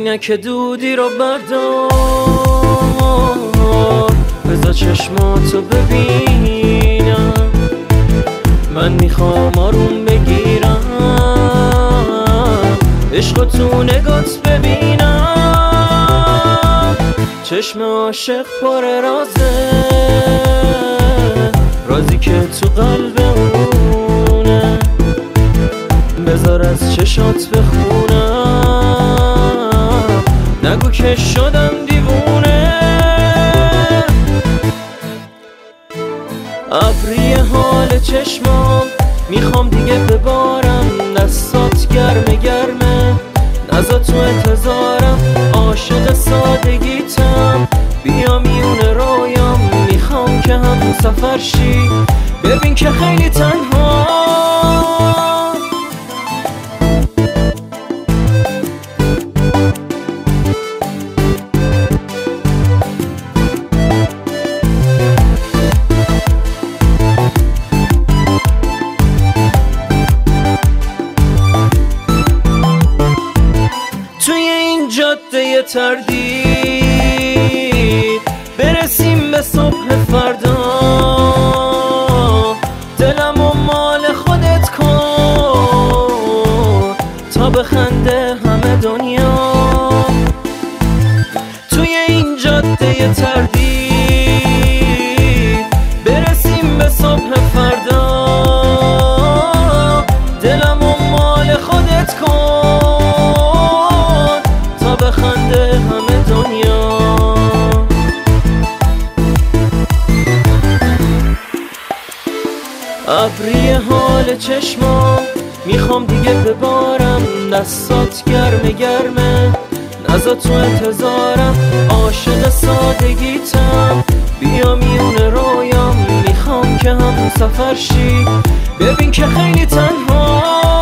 عینک دودی رو بردار، بذار چشماتو ببینم. من میخوام آروم بگیرم، عشق تو نگات ببینم. چشم عاشق پر رازه، رازی که تو قلب اونه. بذار از چشات بخونم، نگو که شدم دیوونه. ابری حال چشمام میخوام دیگه ببارم، دستات گرمه گرمه، نزا تو انتظارم. عاشق سادگیتم، بیا میونه رویام. میخوام که هم سفر شی، ببین که خیلی تنها. جاده تردید برسیم به صبح فردا، دلمو مال خودت کن تا بخنده همه دنیا. توی این جاده تردید برسیم به صبح فردا، دلمو مال خودت کن بخنده همه دنیا. ابری حال چشمام میخوام دیگه ببارم، دستات گرمه گرمه، نزا تو انتظارم. عاشق سادگیتم، بیا میونه رویام. میخوام که هم سفر شی، ببین که خیلی تنها.